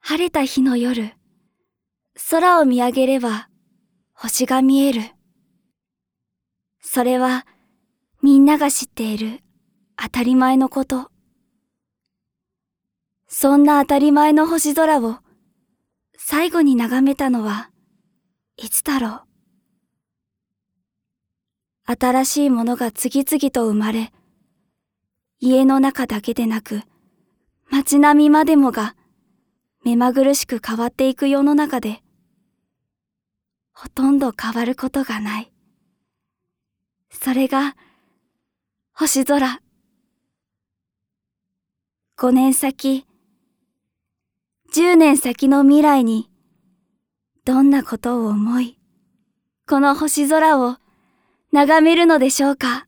晴れた日の夜、空を見上げれば星が見える。それはみんなが知っている当たり前のこと。そんな当たり前の星空を最後に眺めたのはいつだろう。新しいものが次々と生まれ、家の中だけでなく街並みまでもが目まぐるしく変わっていく世の中で、ほとんど変わることがない。それが星空。5年先、10年先の未来にどんなことを思い、この星空を眺めるのでしょうか。